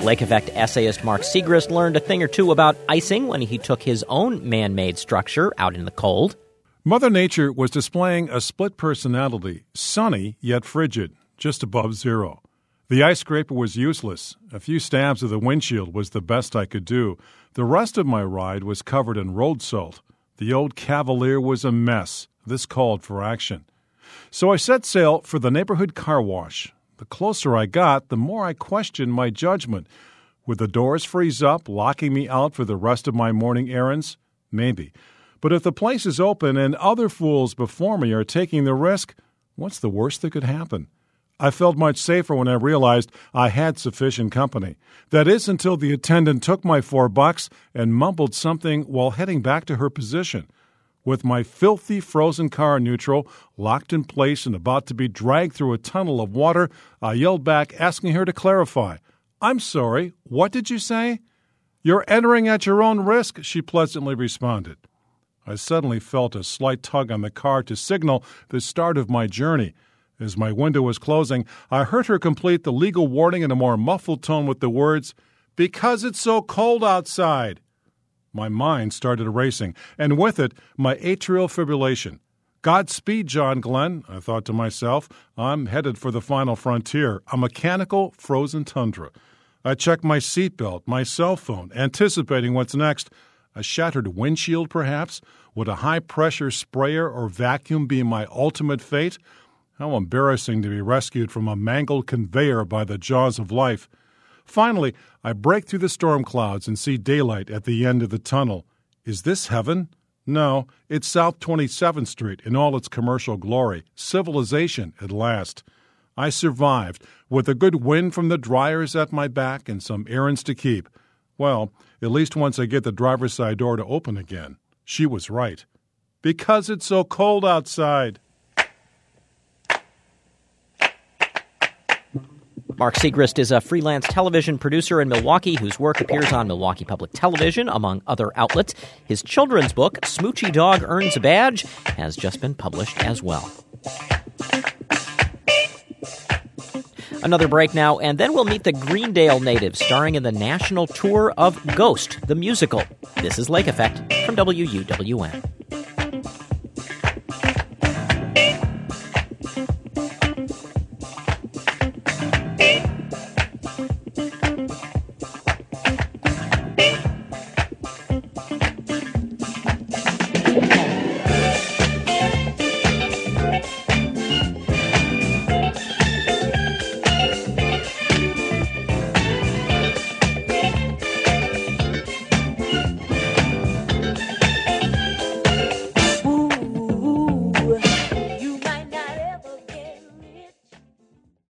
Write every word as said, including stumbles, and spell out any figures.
Lake Effect essayist Mark Segrist learned a thing or two about icing when he took his own man-made structure out in the cold. Mother Nature was displaying a split personality, sunny yet frigid, just above zero. The ice scraper was useless. A few stabs of the windshield was the best I could do. The rest of my ride was covered in road salt. The old Cavalier was a mess. This called for action. So I set sail for the neighborhood car wash. The closer I got, the more I questioned my judgment. Would the doors freeze up, locking me out for the rest of my morning errands? Maybe. But if the place is open and other fools before me are taking the risk, what's the worst that could happen? I felt much safer when I realized I had sufficient company. That is, until the attendant took my four bucks and mumbled something while heading back to her position. With my filthy frozen car in neutral, locked in place and about to be dragged through a tunnel of water, I yelled back, asking her to clarify. "I'm sorry, what did you say?" "You're entering at your own risk," she pleasantly responded. I suddenly felt a slight tug on the car to signal the start of my journey. As my window was closing, I heard her complete the legal warning in a more muffled tone with the words, "Because it's so cold outside." My mind started racing, and with it, my atrial fibrillation. Godspeed, John Glenn, I thought to myself. I'm headed for the final frontier, a mechanical frozen tundra. I checked my seatbelt, my cell phone, anticipating what's next. A shattered windshield, perhaps? Would a high-pressure sprayer or vacuum be my ultimate fate? How embarrassing to be rescued from a mangled conveyor by the jaws of life. Finally, I break through the storm clouds and see daylight at the end of the tunnel. Is this heaven? No, it's South twenty-seventh Street in all its commercial glory. Civilization at last. I survived, with a good wind from the dryers at my back and some errands to keep. Well, at least once I get the driver's side door to open again. She was right. Because it's so cold outside. Mark Segrist is a freelance television producer in Milwaukee whose work appears on Milwaukee Public Television, among other outlets. His children's book, Smoochy Dog Earns a Badge, has just been published as well. Another break now, and then we'll meet the Greendale natives starring in the national tour of Ghost, the musical. This is Lake Effect from W U W N.